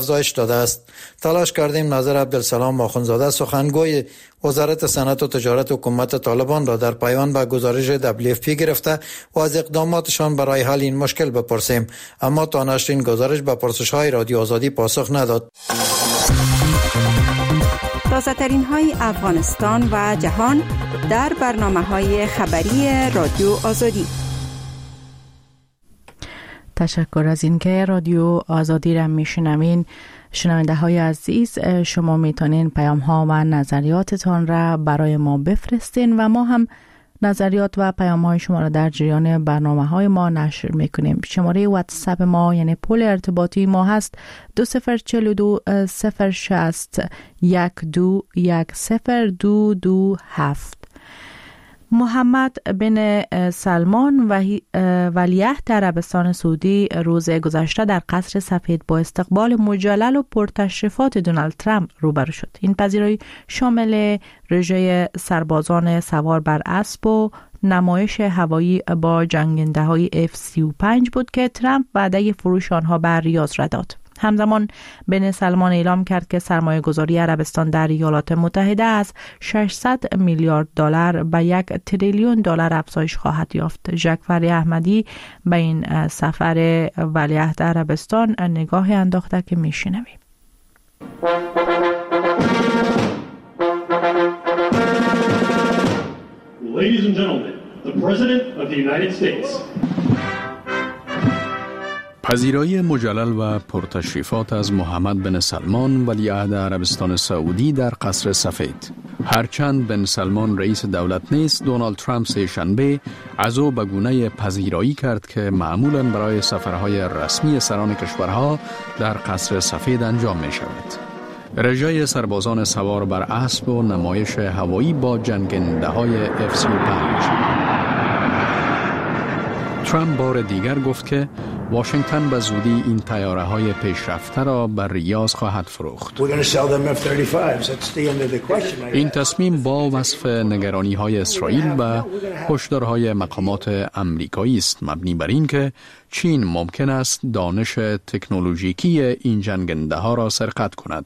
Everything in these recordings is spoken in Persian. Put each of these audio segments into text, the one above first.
افزایش داده است. تلاش کردیم ناظر عبدالسلام آخوندزاده سخنگوی وزارت صنعت و تجارت حکومت طالبان را در پیوند به گزارش WFP گرفته و از اقداماتشان برای حل این مشکل بپرسیم، اما تا نشر این گزارش به پرسش‌های رادیو آزادی پاسخ نداد. تازه‌ترین های افغانستان و جهان در برنامه‌های خبری رادیو آزادی. تشکر از اینکه رادیو آزادی را میشنوین. شنونده های عزیز، شما میتونین پیام ها و نظریاتتان را برای ما بفرستین و ما هم نظریات و پیام های شما را در جریان برنامه های ما نشر میکنیم. شماره واتساپ ما یعنی پول ارتباطی ما هست 2042 060 12102227. محمد بن سلمان ولیعهد عربستان سعودی روز گذشته در قصر سفید با استقبال مجلل و پرتشریفات دونالد ترامپ روبرو شد. این پذیرایی شامل رژه سربازان سوار بر اسب و نمایش هوایی با جنگنده‌های F-35 بود که ترامپ وعده فروش آنها بر ریاض را داد. همزمان بن سلمان اعلام کرد که سرمایه گذاری عربستان در ایالات متحده از 600 میلیارد دلار به 1 تریلیون دلار افزایش خواهد یافت. جعفر احمدی به این سفر ولیعهد عربستان نگاهی انداخته که میشنویم. Ladies and gentlemen, the President of the United States. پذیرایی مجلل و پرتشریفات از محمد بن سلمان ولیعهد عربستان سعودی در قصر سفید. هرچند بن سلمان رئیس دولت نیست، دونالد ترامپ سه‌شنبه از او به گونه پذیرایی کرد که معمولاً برای سفرهای رسمی سران کشورها در قصر سفید انجام می شود. رژه سربازان سوار بر اسب و نمایش هوایی با جنگنده‌های F-35. ترامپ بار دیگر گفت که واشنگتن به زودی این طیاره‌های پیشرفته را بر ریاض خواهد فروخت. این تصمیم با وصف نگرانی‌های اسرائیل و هشدارهای مقامات آمریکایی است، مبنی بر این که چین ممکن است دانش تکنولوژیکی این جنگنده‌ها را سرقت کند.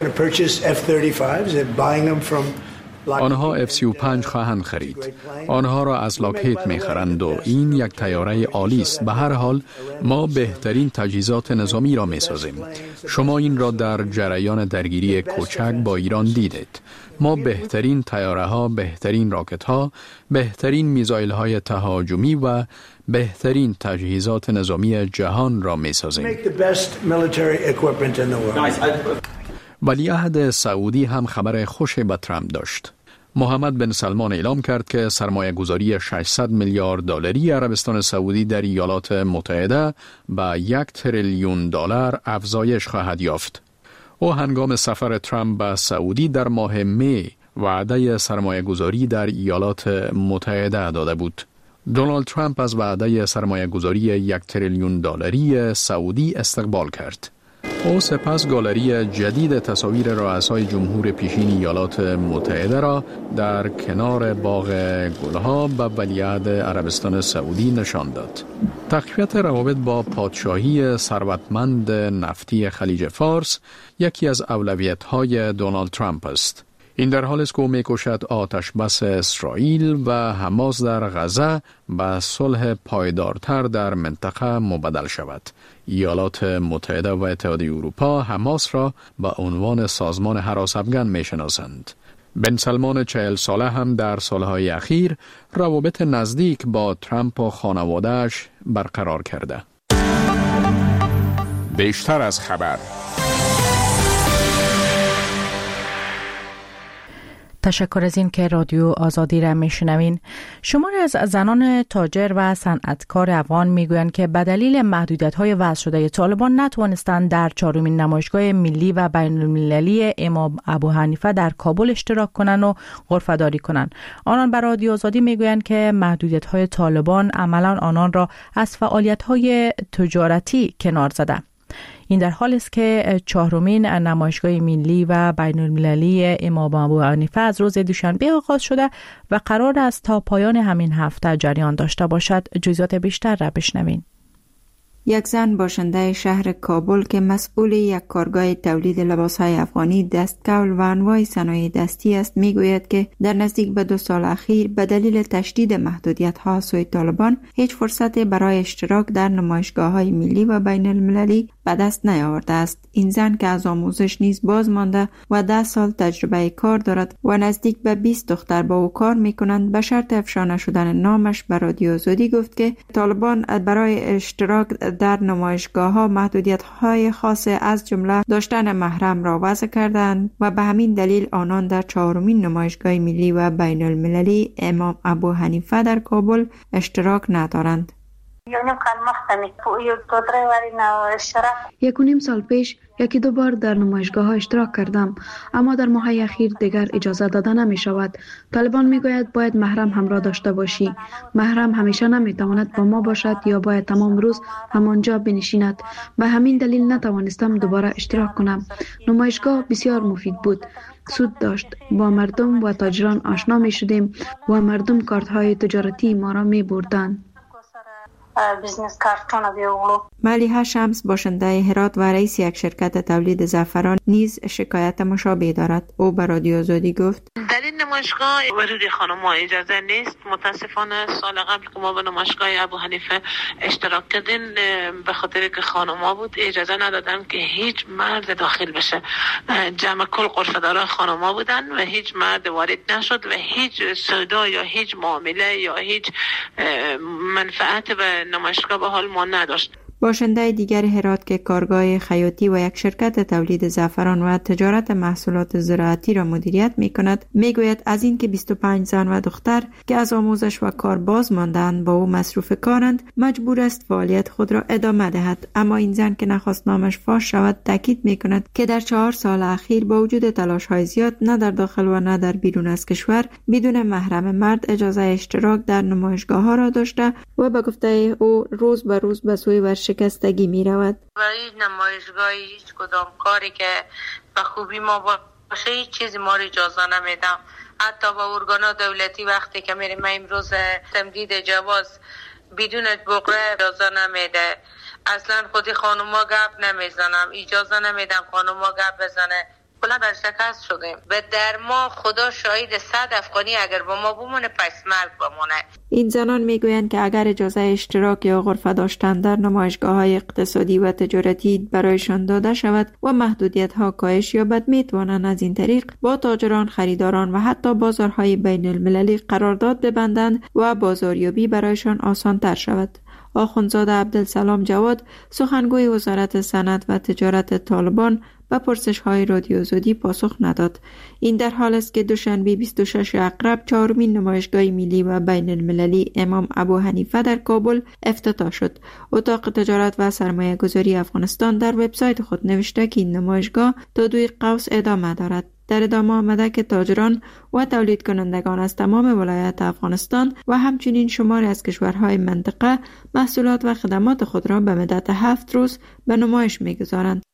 آنها F-35 خواهند خرید. آنها را از لاکهید می‌خرند و این یک طیاره عالی است. به هر حال ما بهترین تجهیزات نظامی را می‌سازیم. شما این را در جریان درگیری کوچک با ایران دیدید. ما بهترین طیاره‌ها، بهترین راکت‌ها، بهترین میزایل‌های تهاجمی و بهترین تجهیزات نظامی جهان را می‌سازیم. ولیعهد سعودی هم خبر خوش به ترامپ داشت. محمد بن سلمان اعلام کرد که سرمایه گذاری 600 میلیارد دلاری عربستان سعودی در ایالات متحده به 1 تریلیون دلار افزایش خواهد یافت. او هنگام سفر ترامپ به سعودی در ماه می وعده سرمایه گذاری در ایالات متحده داده بود. دونالد ترامپ از وعده سرمایه گذاری 1 تریلیون دلاری سعودی استقبال کرد. او سپس گالری جدید تصاویر رؤسای جمهور پیشین ایالات متحده را در کنار باغ گلها به ولیعهد عربستان سعودی نشان داد. تقویت روابط با پادشاهی ثروتمند نفتی خلیج فارس یکی از اولویت‌های دونالد ترامپ است. این در حالی است که او می‌کوشد آتش بس اسرائیل و حماس در غزه به صلح پایدارتر در منطقه مبدل شود. ایالات متحده و اتحادیه اروپا حماس را به عنوان سازمان هراس افغان می‌شناسند. بن سلمان 40 ساله هم در سالهای اخیر روابط نزدیک با ترامپ و خانواده‌اش برقرار کرده. بیشتر از خبر. تشکر از این که رادیو آزادی را میشنوین. شماری از زنان تاجر و صنعتکار افغان میگویند که به دلیل محدودیت‌های وضع شده طالبان نتوانستند در 4مین نمایشگاه ملی و بین‌المللی امام ابو حنیفه در کابل اشتراک کنند و غرفه‌داری کنند. آنان به رادیو آزادی میگویند که محدودیت‌های طالبان عملاً آنان را از فعالیت‌های تجارتی کنار زده. این در حالی است که 4مین نمایشگاه ملی و بین‌المللی امام ابو حنیفه از روز دوشنبه آغاز شده و قرار است تا پایان همین هفته جریان داشته باشد. جزئیات بیشتر را بشنوین. یک زن باشنده شهر کابل که مسئول یک کارگاه تولید لباسهای افغانی، دستکول و انواع صنایع دستی است میگوید که در نزدیک به 2 سال اخیر به دلیل تشدید محدودیت‌ها سوی طالبان هیچ فرصتی برای اشتراک در نمایشگاه‌های ملی و بین المللی به دست نیاورده است. این زن که از آموزش نیز باز مانده و 10 سال تجربه کار دارد و نزدیک به 20 دختر با او کار میکنند، به شرط افشا نشدن نامش به رادیو آزادی گفت که طالبان برای اشتراک در نمایشگاه‌ها محدودیت‌های خاص از جمله داشتن محرم را وضع کردند و به همین دلیل آنان در 4مین نمایشگاه ملی و بین المللی امام ابو حنیفه در کابل اشتراک ندارند. 1.5 سال پیش 1-2 بار در نمایشگاه ها اشتراک کردم، اما در ماه اخیر دیگر اجازه داده نمی شود. طالبان می گوید باید محرم همراه داشته باشی. محرم همیشه نمی تواند با ما باشد یا باید تمام روز همانجا بنشیند. به همین دلیل نتوانستم دوباره اشتراک کنم. نمایشگاه بسیار مفید بود. سود داشت. با مردم و تاجران آشنا می شدیم و مردم کارت های تجارتی ما را می بردند. ملیحه شمس باشنده هرات و رئیس یک شرکت تولید زعفران نیز شکایت مشابه دارد. او به رادیو آزادی گفت در این نمایشگاه ورود خانم‌ها اجازه نیست. متاسفانه سال قبل که ما به نمایشگاه ابو حنیفه اشتراک کردیم به خاطر که خانم‌ها بود اجازه ندادن که هیچ مرد داخل بشه. جمع کل غرفه‌داران خانم‌ها بودن و هیچ مرد وارد نشد و هیچ سودا یا هیچ معامله یا هیچ منفعت به نمایشگاه به حال ما نداشت. باشنده دیگر هرات که کارگاه خیاطی و یک شرکت تولید زعفران و تجارت محصولات زراعتی را مدیریت می کند میگوید از این که 25 زن و دختر که از آموزش و کار باز ماندند با او مصروف کارند مجبور است فعالیت خود را ادامه دهد. اما این زن که نخواست نامش فاش شود تاکید می کند که در 4 سال اخیر با وجود تلاش های زیاد نه در داخل و نه در بیرون از کشور بدون محرم مرد اجازه اشتراک در نمایشگاه ها را داشته و به گفته او روز به روز به سوی شکستگی می رود. برای نمایشگاهی هیچ کدام کاری که به خوبی ما باشه هیچ چیزی ما رو اجازه نمیدم. حتی با ارگانا دولتی وقتی که میریم امروز تمدید جواز بدون بقره اجازه نمیده. اصلا خودی خانوما گپ نمیزنم، اجازه نمیدم خانوما گپ بزنه. کلا در شکست شدیم. به در ما خدا شاهد 100 افغانی اگر با ما بمونه پس مرگ بمونه. این زنان میگویند که اگر اجازه اشتراک یا غرفه داشتن در نمایشگاه‌های اقتصادی و تجارتی برایشان داده شود و محدودیت‌ها کاهش یابد میتوانند از این طریق با تاجران، خریداران و حتی بازارهای بین المللی قرارداد ببندند و بازاریابی برایشان آسان‌تر شود. آخوندزاده عبدالسلام جواد سخنگوی وزارت صنعت و تجارت طالبان به پرسش‌های رادیو آزادی پاسخ نداد. این در حال است که دوشنبه 26 اقرب 4مین نمایشگاه ملی و بین المللی امام ابو حنیفه در کابل افتتاح شد. اتاق تجارت و سرمایه گذاری افغانستان در وبسایت خود نوشته که این نمایشگاه تا 2 قوس ادامه دارد. در ادامه آمده که تاجران و تولید کنندگان از تمام ولایات افغانستان و همچنین شماری از کشورهای منطقه محصولات و خدمات خود را به مدت 7 روز به نمایش می‌گذارند.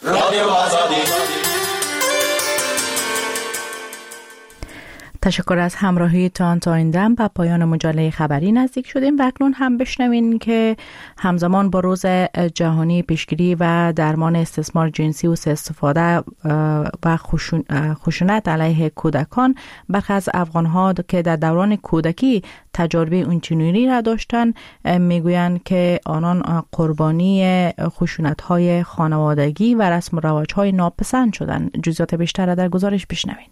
تشکر از همراهیتان. تا این دم به پایان مجله خبری نزدیک شدیم و اکنون هم بشنوین که همزمان با روز جهانی پیشگیری و درمان استثمار جنسی و سوء استفاده و خشونت علیه کودکان، برخی از افغان‌ها که در دوران کودکی تجربه اونچنینی را داشتند میگویند که آنان قربانی خشونت‌های خانوادگی و رسم و رواج‌های ناپسند شدند. جزئیات بیشتر را در گزارش بشنوین.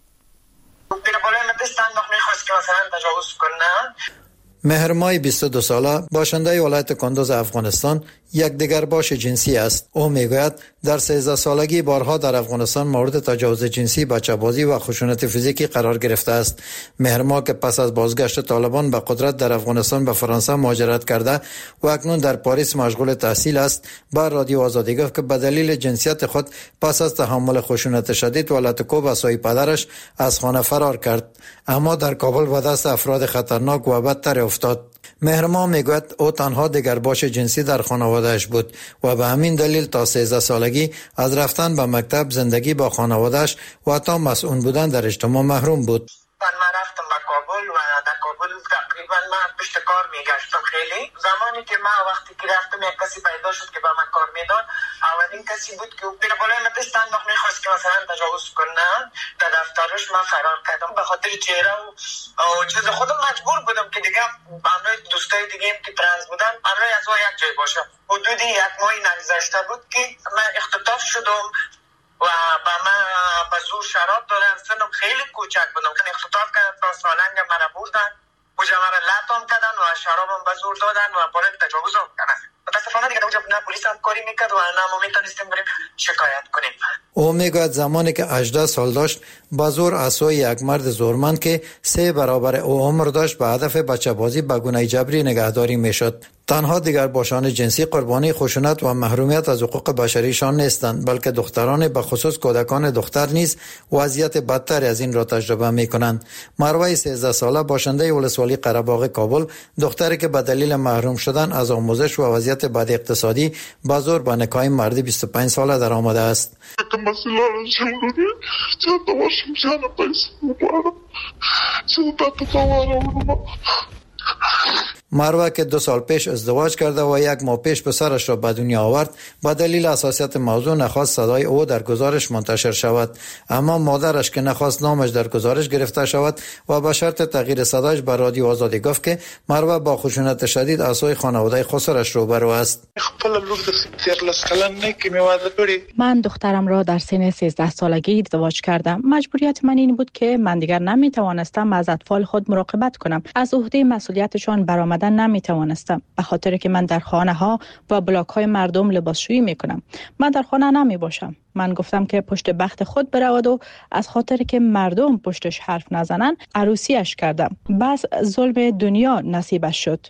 مهر ماه 22 ساله باشنده ولایت کندوز افغانستان یک دیگر باش جنسی است. او میگوید در 13 سالگی بارها در افغانستان مورد تجاوز جنسی، بچه‌بازی و خشونت فیزیکی قرار گرفته است. مهر ماه که پس از بازگشت طالبان به قدرت در افغانستان به فرانسه مهاجرت کرده و اکنون در پاریس مشغول تحصیل است، با رادیو آزادی گفت که به دلیل جنسیت خود پس از تحمل خشونت شدید و لطکوب از سوی پدرش از خانه فرار کرد، اما در کابل به دست افراد خطرناک و بدتر افتاد. مهرما میگوید او تنها دگرباش جنسی در خانوادهش بود و به همین دلیل تا 13 سالگی از رفتن به مکتب، زندگی با خانوادهش و حتی مسئول بودن در اجتماع محروم بود. من رفتم به کابل و در کابل تقریبا من پشت کار میگشتم. خیلی زمانی که من وقتی که رفتم یک کسی پیدا شد که با من کار میداد، اولین کسی بود که بیر بالای من دست انداخت، میخواست که مثلا تجاوز کنه. در دفترش من فرار کردم به خاطر چهره و چیز خودم مجبور بودم که دیگه همراه دوستای دیگه که ترنس بودن همراه از یک جای باشم. حدود یک ماهی نگذشته بود که من اختطاف شدم و من به زور شراب دادن. سنم خیلی کوچک بودم که اختطاف کردن تا سالنگ مرا بردن، اوجا مرا لطم کردن و شرابم به زور دادن و بالای تجاوزم کردن. متاسفانه دیگه اوجا نه پلیس هم کاری میکرد و نه ما میتونستیم بریم شکایت کنیم. او میگوید زمانی که 18 سال داشت با زور عصای یک مرد زورمند که 3 برابر او عمر داشت به هدف بچه بازی به گونه جبری نگهداری میشد. تنها دیگر باشان جنسی قربانی خشونت و محرومیت از حقوق بشریشان نیستند، بلکه دختران به خصوص کودکان دختر نیز وضعیت بدتر از این را تجربه می کنند. مروه 13 ساله باشنده ولسوالی قره‌باغ کابل، دختری که به دلیل محروم شدن از آموزش و وضعیت بد اقتصادی با زور به نکاح مردی 25 ساله در آمده است. مروه که 2 سال پیش ازدواج کرده و 1 ماه پیش پسرش را به دنیا آورد، با دلیل حساسیت موضوع نخواست صدای او در گزارش منتشر شود، اما مادرش که نخواست نامش در گزارش گرفته شود و به شرط تغییر صدایش به رادیو آزادی گفت که مروه با خشونت شدید از سوی خانواده خسرش روبرو است. من دخترم را در سن 13 سالگی ازدواج کردم. مجبوریت من این بود که من دیگر نمیتوانستم از اطفال خود مراقبت کنم. از عهده مسئولیتشان برآمدن نمیتوانستم، به خاطر که من در خانه ها و بلاک های مردم لباسشویی میکنم. من در خانه نمی باشم. من گفتم که پشت بخت خود برود و از خاطر که مردم پشتش حرف نزنن عروسیش کردم. بس ظلم دنیا نصیبش شد.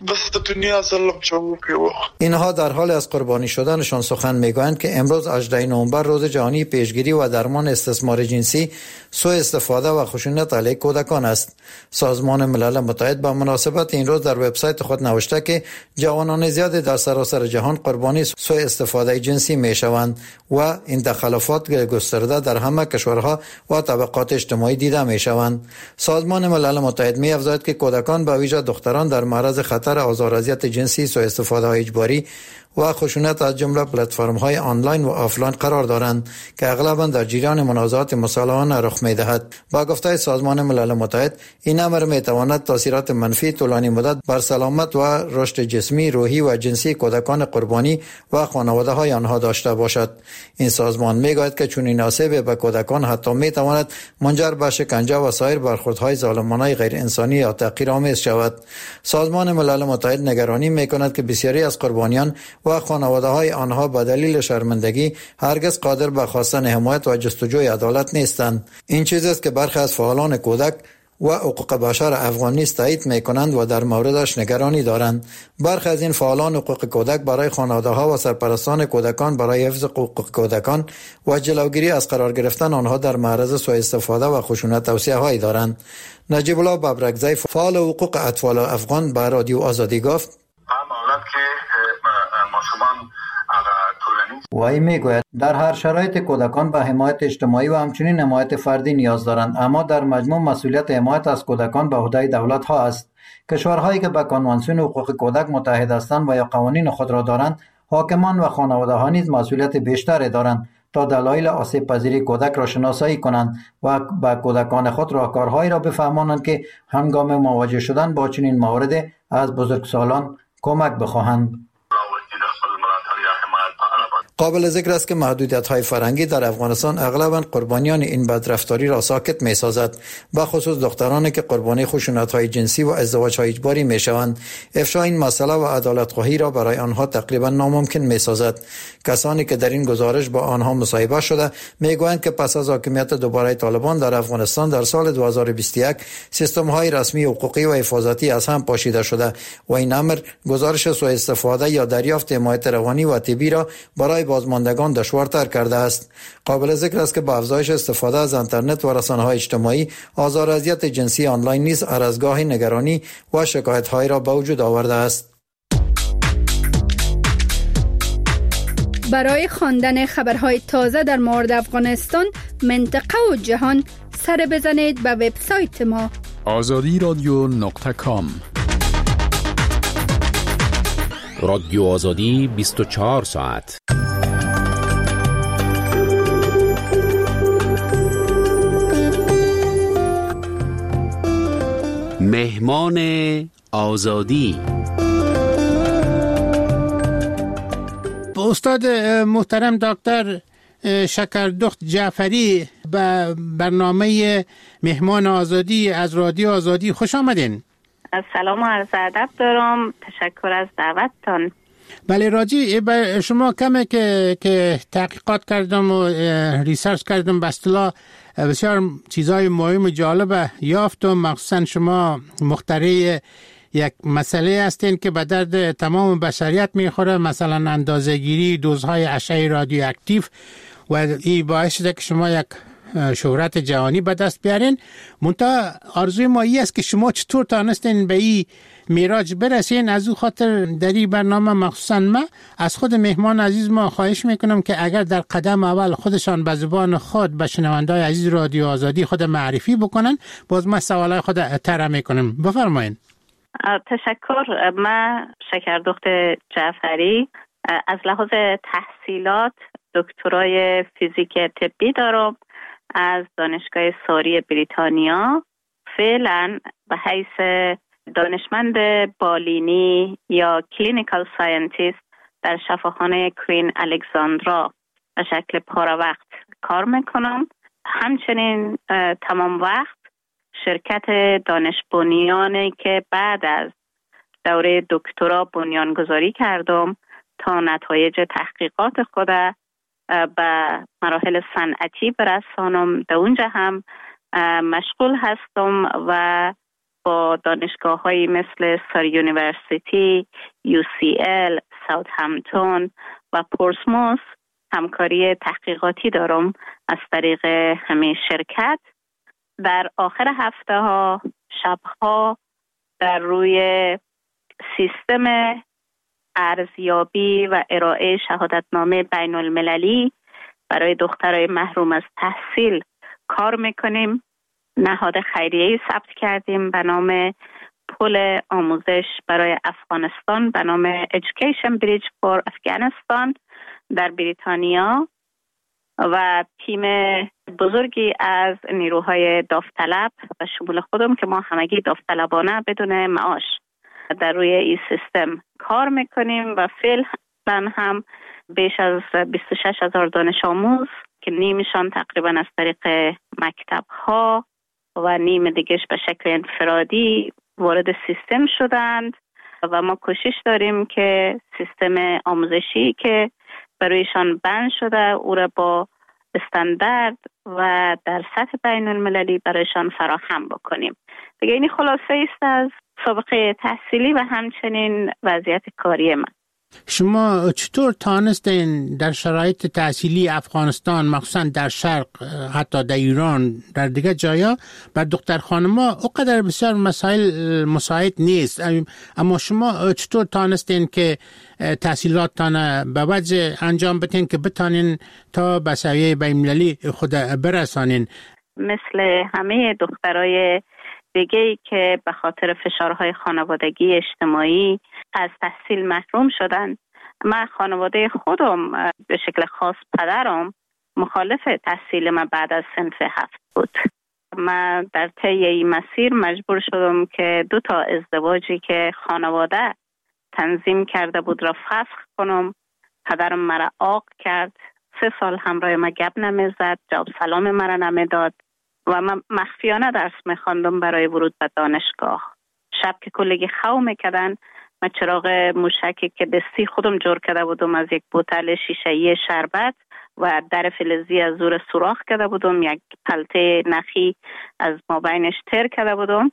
اینها در حال از قربانی شدنشان سخن میگویند که امروز 18 نوامبر روز جهانی پیشگیری و درمان استثمار جنسی، سوء استفاده و خشونت علیه کودکان است. سازمان ملل متحد با مناسبت این روز در وبسایت خود نوشته که جوانان زیادی در سراسر جهان قربانی سوء استفاده جنسی میشوند و این تخلفات گسترده در همه کشورها و طبقات اجتماعی دیده میشوند. سازمان ملل متحد می‌افزاید که کودکان به ویژه دختران در معرض خطر آزار و اذیت جنسی، سوء استفاده اجباری و خشونت از جمله پلتفرم‌های آنلاین و آفلاین قرار دارند که اغلباً در جریان منازعات مسالمانه رخ می‌دهد. با گفته سازمان ملل متحد، این امر می‌تواند تاثیرات منفی طولانی مدت بر سلامت و رشد جسمی، روحی و جنسی کودکان قربانی و خانواده‌های آنها داشته باشد. این سازمان می‌گوید که چنین آسیب به کودکان حتی می‌تواند منجر به شکنجه و سایر برخوردهای ظالمانه غیر انسانی یا تحقیرآمیز شود. سازمان ملل متحد نگرانی می‌کند که بسیاری از قربانیان و خانواده‌های آنها به دلیل شرمندگی هرگز قادر به خواستن حمایت و جستجوی عدالت نیستند. این چیزی است که برخی از فعالان کودک و حقوق بشر افغان نیز تایید می‌کنند و در موردش نگرانی دارند. برخی از این فعالان حقوق کودک برای خانواده‌ها و سرپرستان کودکان برای حفظ حقوق کودکان و جلوگیری از قرار گرفتن آنها در معرض سوء استفاده و خشونت توصیه‌هایی دارند. نجیب الله ببرکزی، فعال حقوق اطفال افغان، به رادیو آزادی گفت: وی میگوید در هر شرایط کودکان به حمایت اجتماعی و همچنین حمایت فردی نیاز دارند، اما در مجموع مسئولیت حمایت از کودکان به عهده دولت ها است. کشورهایی که به کنوانسیون حقوق کودک متحد هستند و یا قوانین خود را دارند، حاکمان و خانواده ها نیز مسئولیت بیشتری دارند تا دلایل آسیب پذیری کودک را شناسایی کنند و به کودکان خود راهکارهایی را بفهمانند که هنگام مواجه شدن با چنین موارد از بزرگسالان کمک بخواهند. قابل ذکر است که محدودیت‌های فرهنگی در افغانستان اغلباً قربانیان این بدرفتاری را ساکت می‌سازد، به خصوص دخترانی که قربانی خشونت‌های جنسی و ازدواج‌های اجباری می‌شوند. افشای این مسئله و عدالت‌خواهی را برای آنها تقریباً ناممکن می‌سازد. کسانی که در این گزارش با آنها مصاحبه شده می‌گویند که پس از حاکمیت دوباره طالبان در افغانستان در سال 2021 سیستم‌های رسمی حقوقی و حفاظتی از هم پاشیده شده و این امر گزارش سوء استفاده یا دریافت حمایت روانی و طبی را برای بازماندگان دشوارتر کرده است. قابل ذکر است که با افزایش استفاده از اینترنت و رسانه‌های اجتماعی، آزار و اذیت جنسی آنلاین نیز عرضگاه نگرانی و شکایت‌های را به وجود آورده است. برای خواندن خبرهای تازه در مورد افغانستان، منطقه و جهان، سر بزنید به وبسایت ما azadi radio.com. رادیو آزادی 24 ساعت. مهمان آزادی. استاد محترم دکتر شکردخت جعفری به برنامه مهمان آزادی از رادیو آزادی خوش آمدین. سلام و عرض ادب دارم. تشکر از دعوتتان. بله، راجی به شما کمه که تحقیقات کردم و ریسرچ کردم، به اصطلاح بسیار چیزای مهم و جالب یافتم. مخصوصا شما مخترع یک مسئله هستین که به درد تمام بشریت میخوره، مثلا اندازه‌گیری دوزهای اشعه رادیواکتیو، و این باعث شده که شما یک شهرت جهانی به دست بیارین. منتها آرزوی ما این است که شما چطور تانستین به این میراج برسین. از او خاطر در این برنامه مخصوصا ما از خود مهمان عزیز ما خواهش میکنم که اگر در قدم اول خودشان به زبان خود به شنوندای عزیز رادیو آزادی خود معرفی بکنن، باز ما سوالای خود طرح میکنیم. بفرمایید. تشکر. من شکردخت جعفری از لحاظ تحصیلات دکترای فیزیک طبی دارم از دانشگاه ساری بریتانیا. فعلا به حیث دانشمند بالینی یا کلینیکال ساینتیست در شفاخانه کوین الکساندرا به شکل پاره وقت کار میکنم. همچنین تمام وقت شرکت دانش بنیانی که بعد از دوره دکترا بنیانگذاری کردم تا نتایج تحقیقات خود به مراحل صنعتی برسانم، در اونجا هم مشغول هستم و با دانشگاه هایی مثل ساری یونیورسیتی، UCL، ساوثهمپتون و پورسموث همکاری تحقیقاتی دارم از طریق همین شرکت. در آخر هفته ها شبها در روی سیستم ارزیابی و ارائه شهادتنامه بین المللی برای دخترای محروم از تحصیل کار میکنیم. نهاد خیریه‌ای ثبت کردیم به نام پل آموزش برای افغانستان به نام Education Bridge for Afghanistan در بریتانیا و تیم بزرگی از نیروهای داوطلب و شمول خودم که ما همگی داوطلبانه بدون معاش در روی این سیستم کار میکنیم و فعلا هم بیش از 26,000 دانش آموز که نیمشان تقریبا از طریق مکتب ها و نیم دیگهش به شکل انفرادی وارد سیستم شدند و ما کوشش داریم که سیستم آموزشی که برایشان بند شده او را با استاندارد و در سطح بین المللی برایشان فراهم بکنیم. دیگه این خلاصه است از سابقه تحصیلی و همچنین وضعیت کاری من. شما چطور تانستین در شرایط تحصیلی افغانستان، مخصوصا در شرق، حتی در ایران، در دیگه جایا، بر دختر خانم‌ها اونقدر بسیار مسائل مساعد نیست، اما شما چطور تانستین که تحصیلاتتان به وجه انجام بدین که بتانین تا به سویه بین‌المللی خود برسانین؟ مثل همه دخترای دیگه‌ای که به خاطر فشارهای خانوادگی اجتماعی از تحصیل محروم شدن، من خانواده خودم به شکل خاص پدرم مخالف تحصیل من بعد از صنف 7 بود. من در طی این مسیر مجبور شدم که 2 ازدواجی که خانواده تنظیم کرده بود را فسخ کنم. پدرم مرا عاق کرد، 3 سال همراه من گپ نمیزد، جواب سلام مرا نمیداد و من مخفیانه درس میخواندم برای ورود به دانشگاه. شب که کلگی خو میکردن، من چراغ موشکی که دستی خودم جور کرده بودم از یک بوتل شیشه‌ای شربت و در فلزی از زور سوراخ کرده بودم، یک پلته نخی از مابینش تر کرده بودم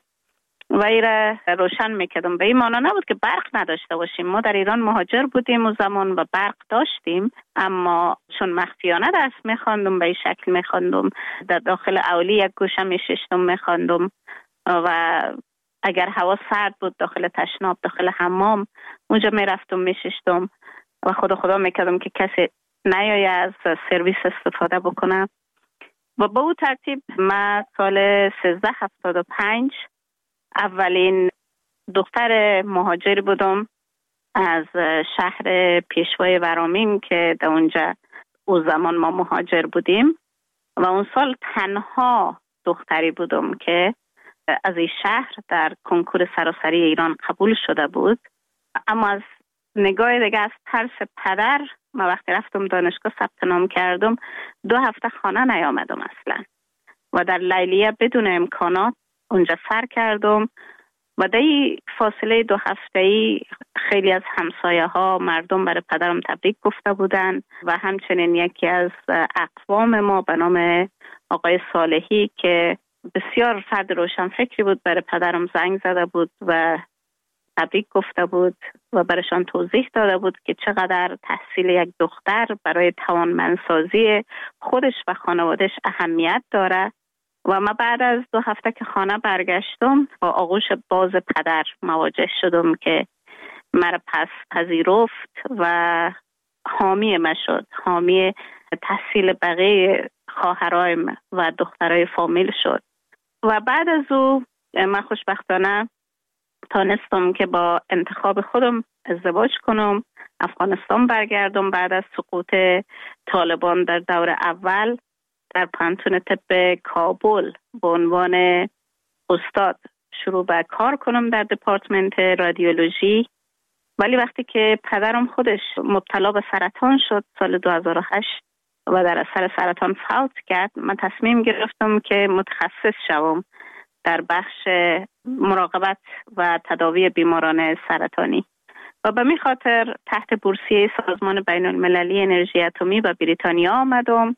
و ایره روشن میکردم. به این معنا نبود که برق نداشته باشیم. ما در ایران مهاجر بودیم و زمان و برق داشتیم، اما چون مخفیانه درس میخواندم به این شکل میخواندم، در داخل اولی یک گوشه میشستم میخواندم و اگر هوا سرد بود داخل تشناب، داخل حمام اونجا میرفتم میشستم و خدا میکردم که کسی نیایه از سرویس استفاده بکنه. و با اون ترتیب من سال 1375 اولین دختر مهاجر بودم از شهر پیشوای ورامین که در اونجا او زمان ما مهاجر بودیم و اون سال تنها دختری بودم که از این شهر در کنکور سراسری ایران قبول شده بود. اما از نگاه دیگه از ترس پدر ما وقتی رفتم دانشگاه ثبت نام کردم 2 هفته خانه نیامدم اصلا و در لیلیه بدون امکانات اونجا سر کردم و در این فاصله 2 هفته‌ای خیلی از همسایه ها مردم برای پدرم تبریک گفته بودن و همچنین یکی از اقوام ما به نام آقای صالحی که بسیار فرد روشن فکری بود برای پدرم زنگ زده بود و تبریک گفته بود و برایشان توضیح داده بود که چقدر تحصیل یک دختر برای توانمندسازی خودش و خانوادش اهمیت داره. و من بعد از 2 هفته که خانه برگشتم با آغوش باز پدر مواجه شدم که مرا پس پذیرفت و حامی من شد، حامی تحصیل بقیه خواهرایم و دخترای فامیل شد. و بعد از او من خوشبختانه تانستم که با انتخاب خودم ازدواج کنم، افغانستان برگردم. بعد از سقوط طالبان در دور اول در پانتون طب کابل به عنوان استاد شروع به کار کنم در دپارتمنت رادیولوژی. ولی وقتی که پدرم خودش مبتلا به سرطان شد سال 2008 و در اثر سرطان فوت کرد، من تصمیم گرفتم که متخصص شوم در بخش مراقبت و تداوی بیماران سرطانی و به می خاطر تحت بورسیه سازمان بین المللی انرژی اتمی و بریتانیا آمدم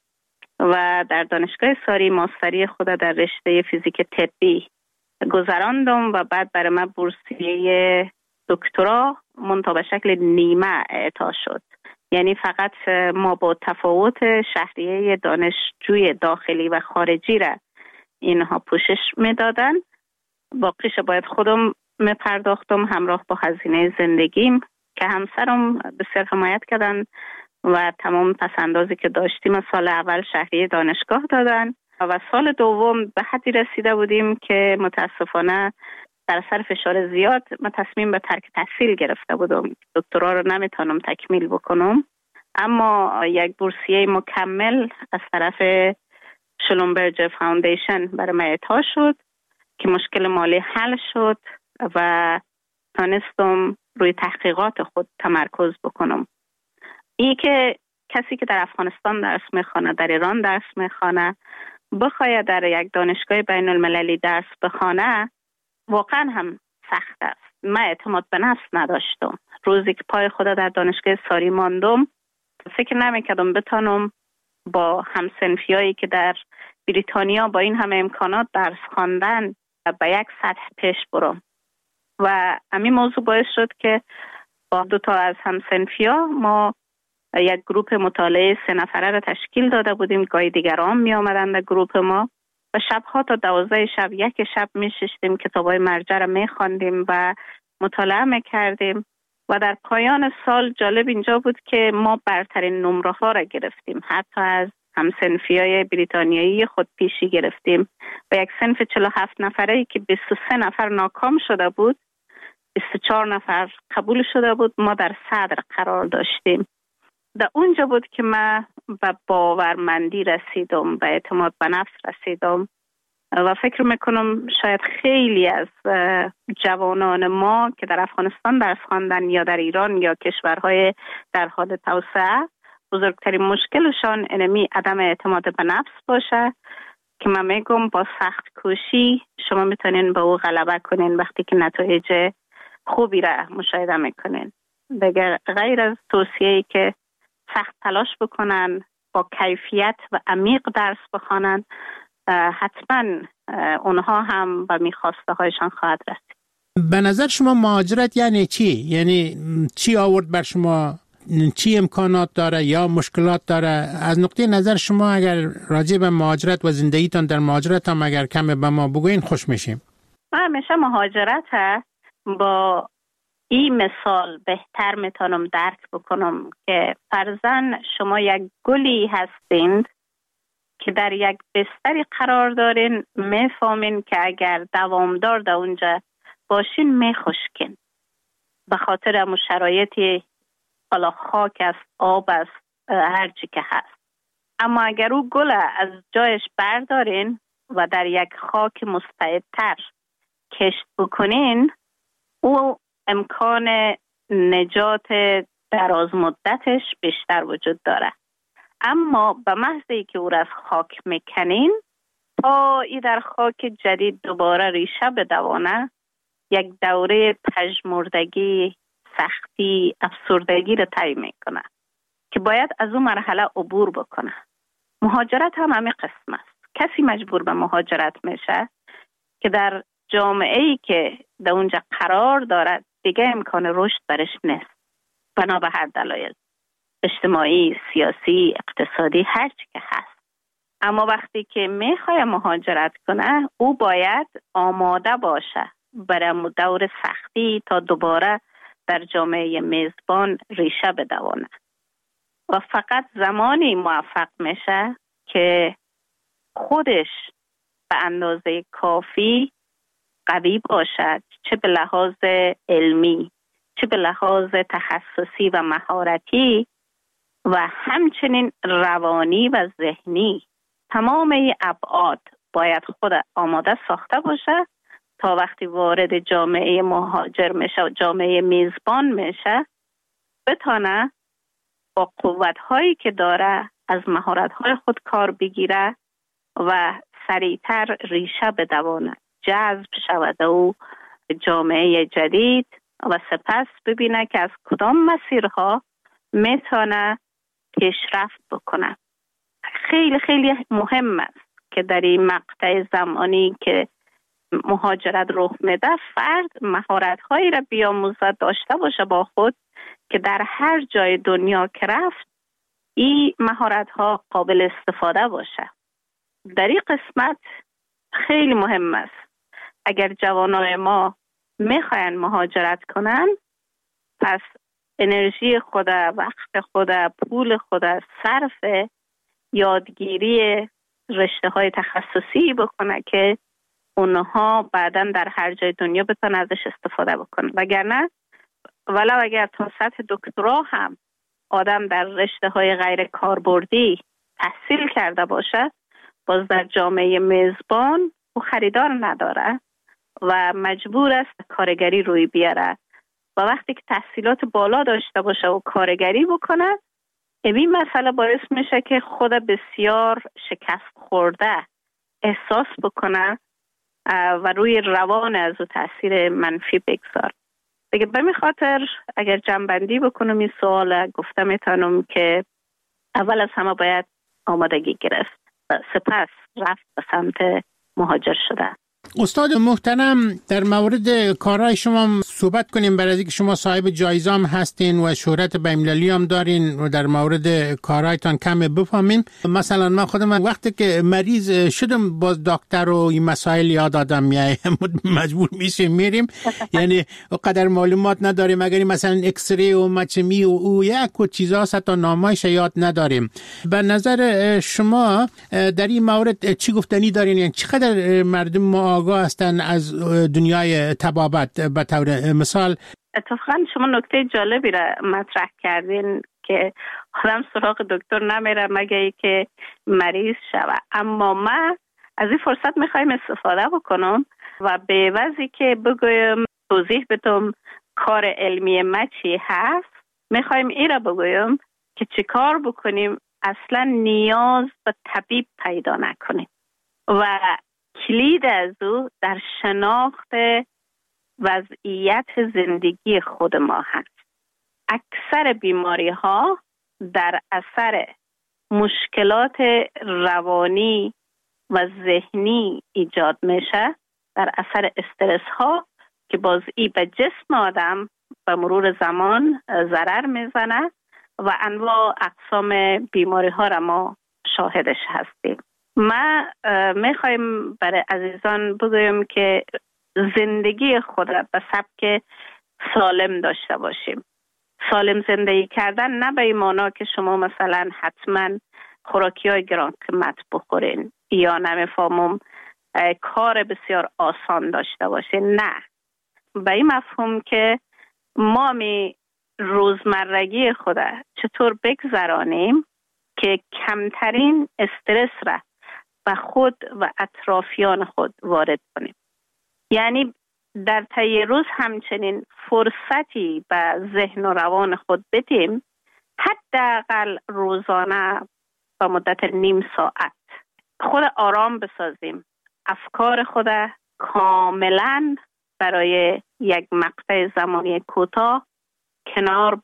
و در دانشگاه ساری ماستری خود در رشته فیزیک طبی گذراندم و بعد برای من بورسیه دکترا منتها به شکل نیمه اعطا شد. یعنی فقط ما با تفاوت شهریه دانشجوی داخلی و خارجی را اینها پوشش میدادن، باقیش باید خودم میپرداختم همراه با هزینه زندگیم که همسرم بسیار حمایت کردن و تمام پسندازی که داشتیم سال اول شهریه دانشگاه دادن و سال دوم به حدی رسیده بودیم که متاسفانه در اثر فشار زیاد من تصمیم به ترک تحصیل گرفته بودم. دکترا رو نمیتونم تکمیل بکنم، اما یک بورسیه مکمل از طرف شلومبرج فاوندیشن برای من اعطا شد که مشکل مالی حل شد و تانستم روی تحقیقات خود تمرکز بکنم. این که کسی که در افغانستان درس میخوانه، در ایران درس میخوانه، بخواید در یک دانشگاه بین المللی درس بخوانه واقعا هم سخت است. من اعتماد به نفس نداشتم. روزی که پای خدا در دانشگاه ساری ماندم فکر نمیکردم بتانم با همسنفیایی که در بریتانیا با این همه امکانات درس خواندن به یک سطح پیش برم و همین موضوع باعث شد که با 2 تا از همسنفیا ما یک گروپ مطالعه 3 نفره را تشکیل داده بودیم. گاهی دیگران می آمدن در گروپ ما و شبها تا 12 شب یک شب می شستیم، کتابای مرجع را می خواندیم و مطالعه می کردیم و در پایان سال جالب اینجا بود که ما برترین نمره ها را گرفتیم. حتی از همسنفیای بریتانیایی خود پیشی گرفتیم و یک صنف 47 نفره که 23 نفر ناکام شده بود 24 نفر قبول شده بود، ما در صدر قرار داشتیم. در اونجا بود که من به باورمندی رسیدم، به اعتماد به نفس رسیدم و فکر میکنم شاید خیلی از جوانان ما که در افغانستان درس خواندن یا در ایران یا کشورهای در حال توسعه، بزرگترین مشکلشان اینمی عدم اعتماد به نفس باشه که من میگم با سخت کوشی شما میتونین به او غلبه کنین وقتی که نتایج خوبی را مشاهده میکنین. دیگر غیر از توصیه‌ای که سخت تلاش بکنن، با کیفیت و عمیق درس بخوانن، حتما اونها هم به میخواسته هایشان خواهد رسید. به نظر شما مهاجرت یعنی چی؟ یعنی چی آورد بر شما؟ چی امکانات داره یا مشکلات داره؟ از نقطه نظر شما اگر راجع به مهاجرت و زندگیتان در مهاجرت هم اگر کمی به ما بگوین خوش میشیم. من همیشه مهاجرت با این مثال بهتر میتونم درک بکنم که فرضاً شما یک گلی هستید که در یک بستری قرار دارین، میفهمین که اگر دوامدار در اونجا باشین میخشکین به خاطر همون شرایطی حالا خاک است، آب است، هر چی که هست. اما اگر او گل از جایش بردارین و در یک خاک مستعدتر کشت بکنین، او امکان نجات دراز مدتش بیشتر وجود داره. اما به محضی که او را از خاک میکنین تا ای در خاک جدید دوباره ریشه بدوانه، یک دوره پژمردگی، سختی، افسردگی را طی میکنه که باید از اون مرحله عبور بکنه. مهاجرت هم همین قسم است. کسی مجبور به مهاجرت میشه که در جامعه‌ای که در اونجا قرار دارد دیگه امکان رشد برش نیست، بنا به هر دلایل اجتماعی، سیاسی، اقتصادی، هر چی که هست. اما وقتی که میخواد مهاجرت کنه، او باید آماده باشه برای دور سختی تا دوباره در جامعه میزبان ریشه بدوانه و فقط زمانی موفق میشه که خودش به اندازه کافی قوی باشد، چه به لحاظ علمی، چه به لحاظ تخصصی و مهارتی و همچنین روانی و ذهنی. تمام این ابعاد باید خود آماده ساخته باشه تا وقتی وارد جامعه مهاجر میشه و جامعه میزبان میشه بتونه با قوت‌هایی که داره از مهارت‌های خود کار بگیره و سریعتر ریشه بدوانه، جذب شود او جامعه جدید و سپس ببینه که از کدام مسیرها میتونه پیشرفت بکنه. خیلی خیلی مهم است که در این مقطع زمانی که مهاجرت رخ میده فرد مهارت‌هایی را بیاموزد، داشته باشه با خود که در هر جای دنیا که رفت این مهارت‌ها قابل استفاده باشه. در این قسمت خیلی مهم است. اگر جوانای ما میخواین مهاجرت کنن، پس انرژی خود، وقت خود، پول خود صرف یادگیری رشته‌های تخصصی بکنه که اونها بعداً در هر جای دنیا بتونن ازش استفاده بکنن. وگرنه ولو اگر تا سطح دکترا هم آدم در رشته‌های غیر کاربردی تحصیل کرده باشه، باز در جامعه میزبان او خریدار نداره و مجبور است کارگری روی بیاره و وقتی که تحصیلات بالا داشته باشه و کارگری بکنه، این مسئله باعث میشه که خود بسیار شکست خورده احساس بکنه و روی روان از او تاثیر منفی بگذار. دیگه به می خاطر اگر جنبندی بکنم این سوال، گفته میتونم که اول از همه باید آمادگی گرفت، سپس رفت به سمت مهاجر شده. استاد محترم، در مورد کارهای شما صحبت کنیم، برای اینکه شما صاحب جایزه هم هستین و شهرت بین‌المللی هم دارین و در مورد کارهایتان کم بفهمیم. مثلا من خودم وقتی که مریض شدم باز دکتر و این مسائل یاد آدم مجبور میشیم میریم یعنی قدر معلومات نداریم، اگر مثلا ایکس ری و مچمی و او یک و چیزا تا نامایش یاد نداریم. به نظر شما در این مورد چی گفتنی دارین؟ یعنی چقدر مردم ما آگاه هستن از دنیای طبابت؟ به طور مثال اتفاقا شما نکته جالبی را مطرح کردین که آدم سراغ دکتر نمیره مگه ای که مریض شود. اما من از این فرصت میخوایم استفاده بکنم و به عوضی که بگویم توضیح بدم کار علمی ما چی هست، میخوایم این را بگویم که چی کار بکنیم اصلا نیاز به طبیب پیدا نکنیم و کلید از او در شناخت وضعیت زندگی خود ما هست. اکثر بیماری ها در اثر مشکلات روانی و ذهنی ایجاد میشه، در اثر استرس ها که باز ای به جسم آدم به مرور زمان ضرر میزنه و انواع اقسام بیماری ها را ما شاهدش هستیم. ما میخوایم برای عزیزان بگویم که زندگی خود را به سبک سالم داشته باشیم. سالم زندگی کردن نه به این معنا که شما مثلا حتما خوراکی های گران قیمت بخورین یا نمیفهمم کار بسیار آسان داشته باشین، نه، به این مفهوم که ما روزمرگی خود چطور بگذرانیم که کمترین استرس را به خود و اطرافیان خود وارد کنیم. یعنی در طی روز همچنین فرصتی به ذهن و روان خود بدیم، حداقل روزانه به مدت نیم ساعت خود آرام بسازیم، افکار خود کاملا برای یک مقطع زمانی کوتاه کنار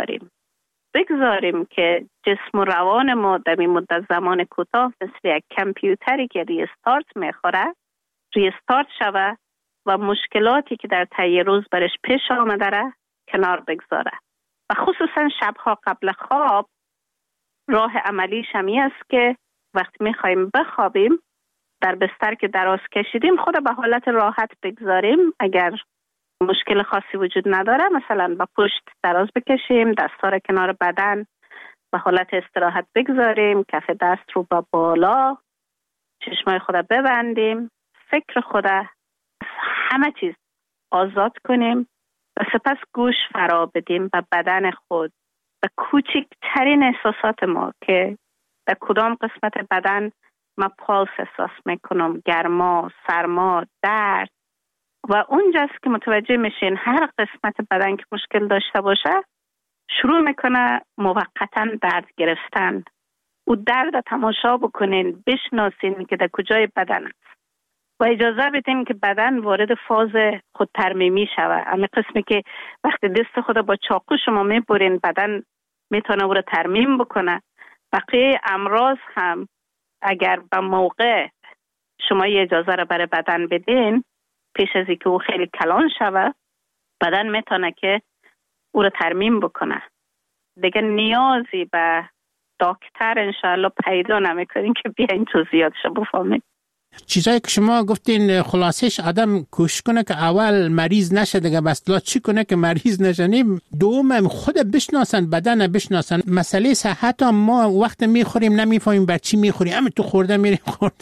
بگذاریم که جسم و روان ما در این مدت زمان کوتاه مثل یک کامپیوتری که ریستارت میخوره ریستارت شوه و مشکلاتی که در طی روز برش پیش آمده را کنار بگذاره. و خصوصا شبها قبل خواب راه عملیش همی است که وقتی میخوایم بخوابیم در بستر که دراز کشیدیم خود به حالت راحت بگذاریم. اگر مشکل خاصی وجود نداره مثلا با پشت دراز بکشیم، دستا را کنار بدن به حالت استراحت بگذاریم، کف دست رو با بالا، چشمای خود ببندیم، فکر خود همه چیز آزاد کنیم و سپس گوش فرا بدیم به بدن خود، به کوچکترین احساسات ما که در کدام قسمت بدن ما پالس احساس میکنم، گرما، سرما، درد. و اونجاست که متوجه میشین هر قسمت بدن که مشکل داشته باشه شروع میکنه موقتا درد گرفتن. او درد تماشا بکنین، بشناسین که در کجای بدن است و اجازه بدین که بدن وارد فاز خود ترمیمی شوه. همین قسمی که وقتی دست خود با چاقو شما میبرین بدن میتونه او را ترمیم بکنه. بقیه امراض هم اگر به موقع شما اجازه را برای بدن بدین پیش از اینکه او خیلی کلان شوه بدن میتونه که او را ترمیم بکنه. دیگه نیازی به دکتر انشاءالله پیدا نمیکنین که بیاین توضیحاتشو بفهمید. چیزایی که شما گفتین خلاصش آدم کوشش کنه که اول مریض نشه دیگه بس چی کنه که مریض نشنیم. دوم خود بشناسن، بدن بشناسن. مسئله صحت هم ما وقت میخوریم نمیفهمیم بر چی میخوریم، همین تو خورده میریم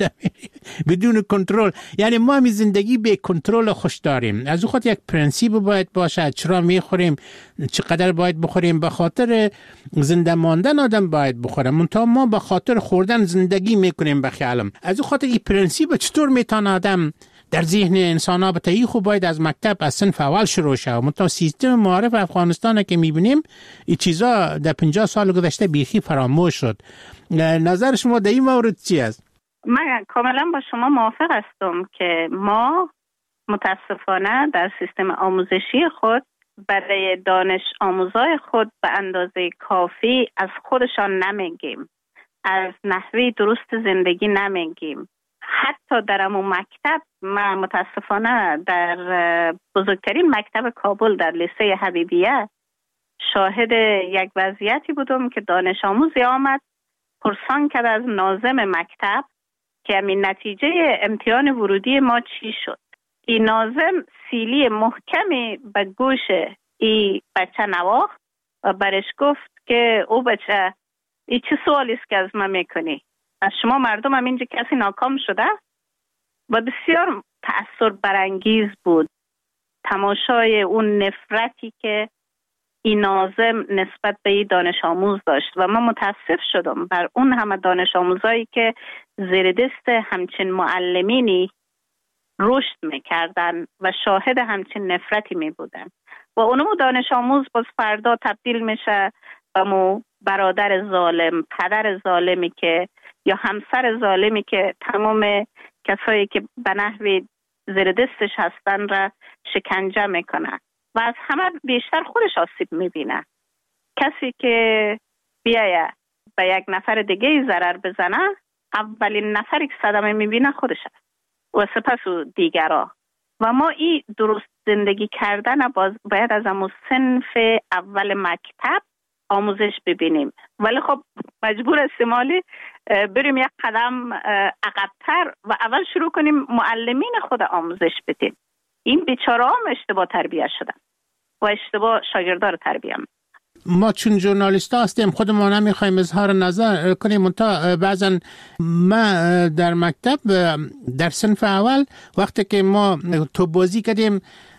بدون کنترل. یعنی ما هم زندگی به کنترل خوش داریم. از خود یک پرنسیپ باید باشه چرا میخوریم، چقدر باید بخوریم. به خاطر زنده ماندن آدم باید بخوره، منتها ما به خاطر خوردن زندگی میکنیم به خیالم. از خاطر این پرنسیپ چطور میتونه آدم در ذهن انسان ها بتایی خوب باید از مکتب از صنف اول شروع شه. منتها سیستم معارف افغانستان که میبینیم این چیزا در 50 سال گذشته بیخی فراموش شد. نظر شما در این مورد چی است؟ من کاملا با شما موافق هستم که ما متاسفانه در سیستم آموزشی خود برای دانش آموزای خود به اندازه کافی از خودشان نمیگیم، از نحوه درست زندگی نمیگیم. حتی در امو مکتب من متاسفانه در بزرگترین مکتب کابل در لیسه حبیبیه شاهد یک وضعیتی بودم که دانش آموزی آمد پرسان کرد از ناظم مکتب که همین نتیجه امتحان ورودی ما چی شد. این ناظم سیلی محکمی به گوش این بچه نواخت و برش گفت که او بچه این چه سوالی است که از من میکنی؟ از شما مردم هم اینجا کسی ناکام شده؟ و بسیار تأثیر برانگیز بود تماشای اون نفرتی که این ناظم نسبت به این دانش آموز داشت و من متاسف شدم بر اون همه دانش آموزایی که زیر دست همچین معلمینی رشد میکردن و شاهد همچین نفرتی میبودن و اونمو دانش آموز باز فردا تبدیل میشه به مو برادر ظالم، پدر ظالمی که یا همسر ظالمی که تمام کسایی که به نحوی زیر دستش هستن را شکنجه میکنه و از همه بیشتر خودش آسیب میبینه. کسی که بیایه به یک نفر دیگه ضرر بزنه اولین نفری که صدمه میبینه خودشه و سپس و دیگرها. و ما این درست زندگی کردن باید از همون صنف اول مکتب آموزش ببینیم، ولی خب مجبور استعمالی بریم یک قدم عقب‌تر و اول شروع کنیم معلمین خود آموزش بدیم. این بیچاره هم اشتباه تربیت شدن و اشتباه شاگردار تربیت. ما چون ژورنالیست هستیم خودمون نمیخوایم اظهار نظر کنیم، منتها بعضا ما در مکتب در صنف اول وقتی که ما تو بازی کردیم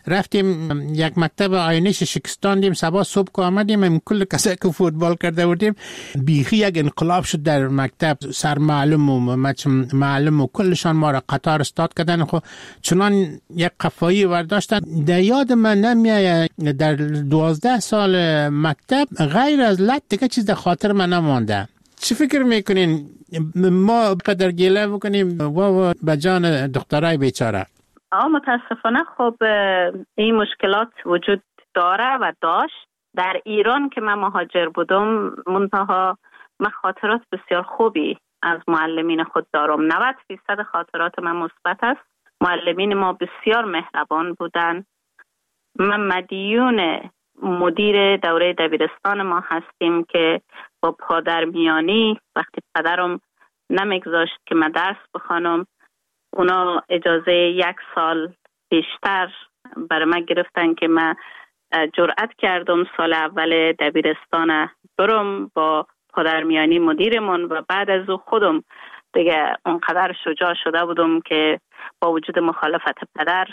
رفتیم یک مکتب آینش شکستاندیم، صبح صبح که آمدیم کل کسایی که فوتبال کرده بودیم بیخی یک انقلاب شد در مکتب، سر معلم و معلم و کلشان ما را قطار استاد کردن. خب چنان یک قفایی برداشتن. در یاد من نمیاد در 12 سال مکتب غیر از لط دیگه چیز در خاطر من نمانده. چی فکر میکنین ما قدر گله بکنیم و به جان دخترای بیچاره؟ متاسفانه خب این مشکلات وجود داره و داشت. در ایران که من مهاجر بودم منتها من خاطرات بسیار خوبی از معلمین خود دارم. 90% خاطرات من مثبت است. معلمین ما بسیار مهربان بودن. من مدیون مدیر دوره دبیرستان ما هستیم که با پادرمیانی وقتی پدرم نمیگذاشت که من درس بخوانم، اونا اجازه 1 سال بیشتر برای من گرفتن که من جرأت کردم سال اول دبیرستان برم با پادرمیانی مدیرمون و بعد از او خودم دیگه اونقدر شجاع شده بودم که با وجود مخالفت پدر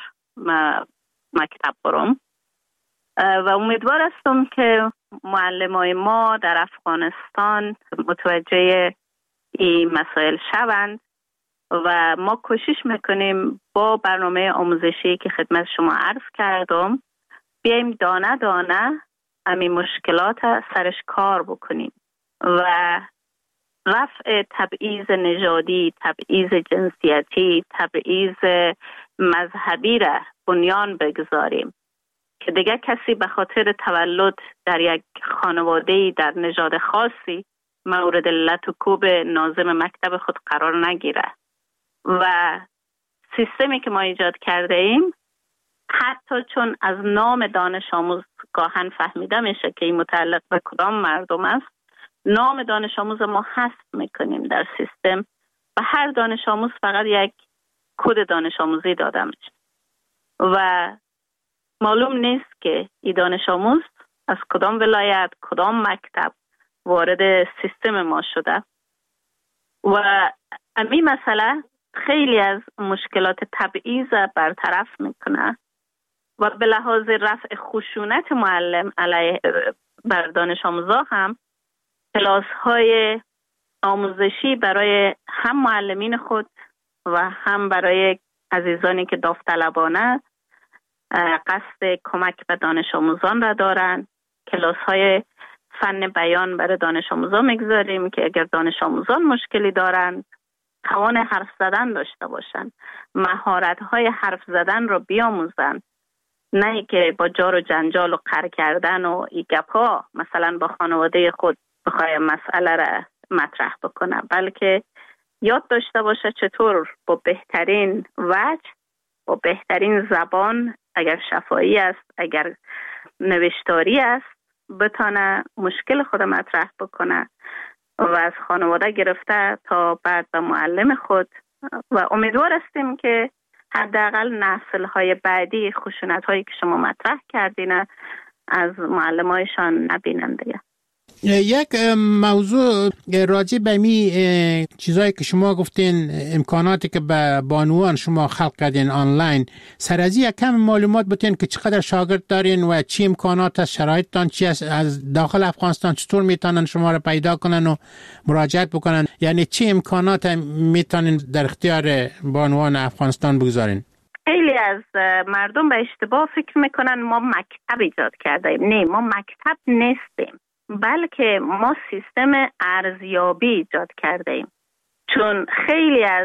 مکتب برم و امیدوار هستم که معلمای ما در افغانستان متوجه این مسائل شوند و ما کوشش میکنیم با برنامه آموزشی که خدمت شما عرض کردم بیایم دانه دانه همین مشکلات سرش کار بکنیم و رفع تبعیض نژادی، تبعیض جنسیتی، تبعیض مذهبی را بنیان بگذاریم که دیگه کسی به خاطر تولد در یک خانواده در نژاد خاصی مورد لط و کوب ناظم مکتب خود قرار نگیره. و سیستمی که ما ایجاد کرده ایم حتی چون از نام دانش آموز گاهن فهمیده میشه که این متعلق به کدام مردم است، نام دانش آموز ما حذف میکنیم در سیستم و هر دانش آموز فقط یک کد دانش آموزی داده میشه و معلوم نیست که این دانش آموز از کدام ولایت، کدام مکتب وارد سیستم ما شده و این مسئله خیلی از مشکلات تبعیض برطرف میکنه و به لحاظ رفع خشونت معلم علیه بر دانش آموزا هم کلاس های آموزشی برای هم معلمین خود و هم برای عزیزانی که داوطلبانه قصد کمک به دانش آموزان را دارن، کلاس های فن بیان برای دانش آموزان میگذاریم که اگر دانش آموزان مشکلی دارند توان حرف زدن داشته باشن، مهارت های حرف زدن رو بیاموزن، نه که با جار و جنجال و قهر کردن و این گپا مثلا با خانواده خود بخوای مسئله را مطرح بکنه، بلکه یاد داشته باشه چطور با بهترین وجه، با بهترین زبان، اگر شفاهی است، اگر نوشتاری است، بتانه مشکل خود مطرح بکنه و از خانواده گرفته تا بعد به معلم خود و امیدوار هستیم که حداقل نسل‌های بعدی خشونت‌هایی که شما مطرح کردین از معلمایشان نبینن دیگه. یک موضوع راجع به می چیزایی که شما گفتین، امکاناتی که به بانوان شما خلق کردین آنلاین، سر از این کم معلومات بتین که چقدر شاگرد دارین و چی امکانات از شرایطتان چی از داخل افغانستان چطور میتونن شما را پیدا کنن و مراجعت بکنن، یعنی چی امکانات میتونین در اختیار بانوان افغانستان بگذارین؟ خیلی از مردم به اشتباه فکر میکنن ما مکتب ایجاد کردیم. نه، ما مکتب نیستیم، بلکه ما سیستم ارزیابی ایجاد کرده ایم. چون خیلی از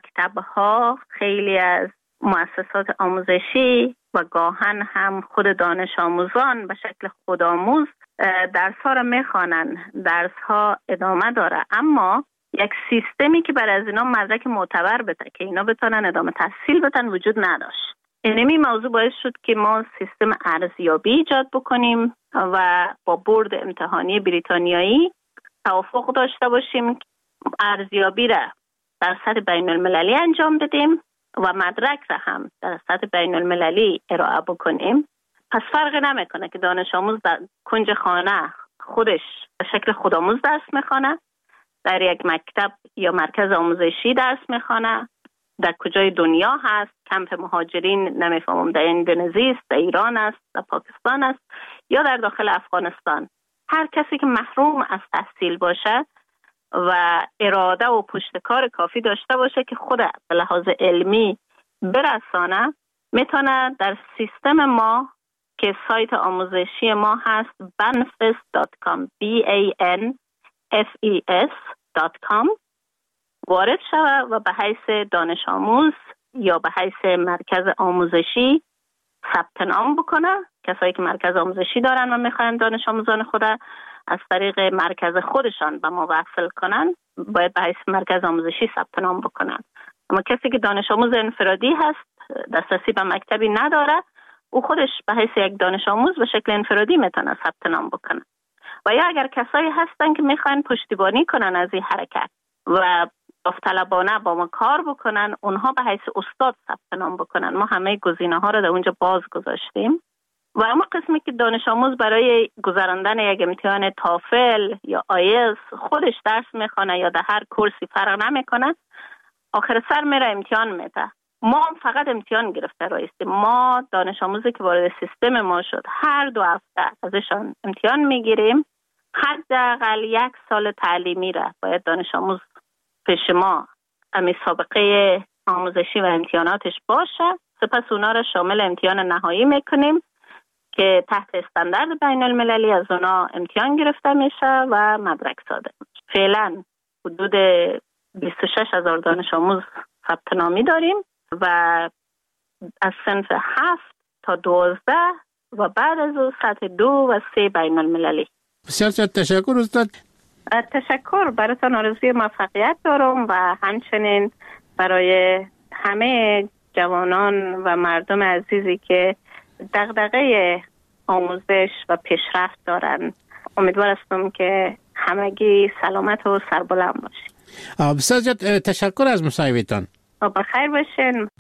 مکتب‌ها، خیلی از مؤسسات آموزشی و گاهن هم خود دانش آموزان به شکل خودآموز درس‌ها را می‌خوانن، درس‌ها ادامه داره، اما یک سیستمی که برای از اینا مدرک معتبر بده که اینا بتونن ادامه تحصیل بدن وجود نداشت. اینمی موضوع باعث شد که ما سیستم ارزیابی ایجاد بکنیم و با بورد امتحانی بریتانیایی توافق داشته باشیم که ارزیابی را در سطح بین المللی انجام بدیم و مدرک را هم در سطح بین المللی ارائه بکنیم. پس فرقی نمیکنه که دانش آموز در کنج خانه خودش به شکل خودآموز درس میخونه، در یک مکتب یا مرکز آموزشی درس میخونه در کجای دنیا هست، کمپ مهاجرین نمیفهمم در اندونزی است، در ایران است، در پاکستان است یا در داخل افغانستان. هر کسی که محروم از تحصیل باشه و اراده و پشتکار کافی داشته باشه که خود به لحاظ علمی برسانه، میتونه در سیستم ما که سایت آموزشی ما هست banfes.com banfes.com وارد شود و به حیث دانش آموز یا به حیث مرکز آموزشی ثبت نام بکنه. کسایی که مرکز آموزشی دارن و میخواین دانش آموزان خود از طریق مرکز خودشان به ما وصل کنن، باید به حیث مرکز آموزشی ثبت نام بکنن. اما کسی که دانش آموز انفرادی هست، دسترسی به مکتبی نداره، او خودش به حیث یک دانش آموز به شکل انفرادی میتونه ثبت نام بکنه. و یا اگر کسایی هستن که میخواین پشتیبانی کنن از این حرکت و داوطلبانه با ما کار بکنن، اونها به حیث استاد ثبت نام بکنن. ما همه گزینه‌ها رو در اونجا باز گذاشتیم. و اما قسمی که دانش آموز برای گذراندن یک امتحان تافل یا آیلتس خودش درس میخونه یا در هر کورسی فرق نمیکنه، آخر سر میره امتحان میده. ما هم فقط امتحان گرفته رایستیم. ما دانش آموزی که وارد سیستم ما شد هر 2 هفته ازشان امتحان میگیریم. حداقل 1 سال تعلیمی را باید دانش آموز پیش ما امی سابقه آموزشی و امتحاناتش باشه. سپس اونا را شامل امتحان نهایی میکنیم که تحت استاندارد بین المللی از اونا امتحان گرفته میشه و مدرک صادر میشه. فعلا حدود 26,000 دانش آموز ثبت نامی داریم و از صنف 7 تا 12 و بعد از او سطح 2 و 3 بین المللی. بسیار تشکر استاد. تشکر، براتون آرزوی موفقیت دارم و همچنین برای همه جوانان و مردم عزیزی که دغدغه آموزش و پیشرفت دارن. امیدوار هستم که همگی سلامت و سربلند باشید. بسیار تشکر از مصاحبهتان. بخیر باشین.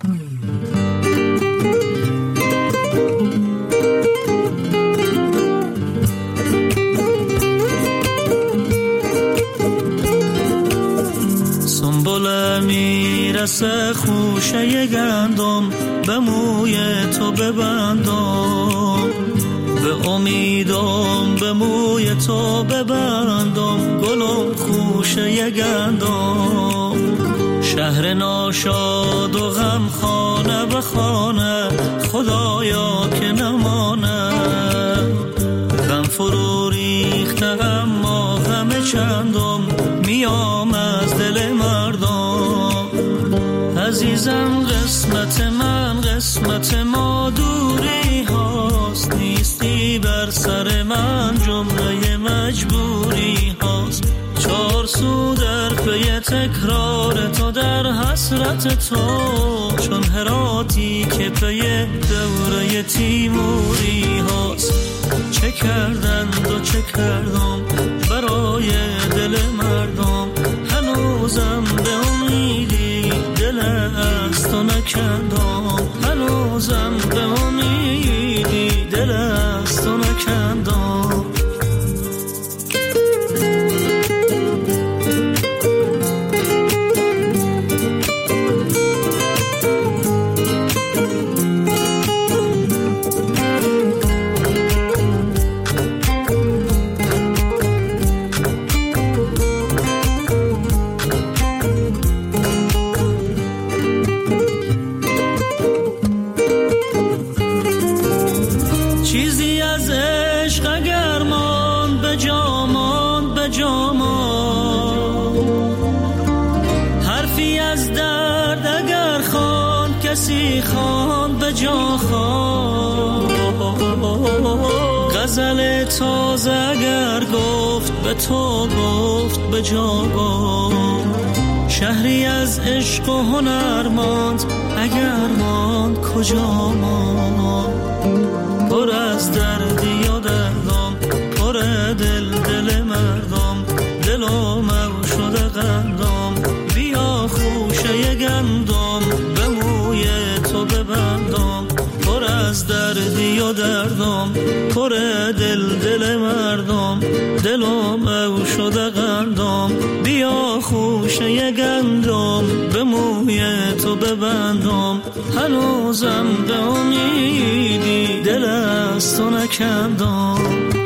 سنبله میرسه خوشه گندم، به موی تو ببندم، به امیدم به موی تو ببندم، گلم خوشه گندم. شهر ناشاد و غم خانه به خانه، خدایا که نمانه. غم فرو ریخته اما غم چندم، میام از دل مردم. عزیزم قسمت من قسمت ما دوری هاست، نیستی بر سر من جمله مجبوری هاست. 4 سو در پی تکرار تو در حسرت تو، چون هراتی که پی دوره تیموری هاست. چه کردند و چه کردم برای دل مردم، هنوزم به امیدی دل از تو نکندم، هنوزم به امیدی دل از تو نکندم. غزل تازه اگر گفت به تو گفت به جا گفت. شهری از عشق و هنر ماند اگر ماند کجا ماند. پر از دردی و دردم، پر دل مردم، دلم او شده قندم. بیا خوشه گندم به موی تو ببندم، پر از دردی و دردم، پر دل مردم، دلم او شده قندم. بیا خوشه گندم به موی تو تو ببندم، هنوزم به امیدی دل از تو نکندم.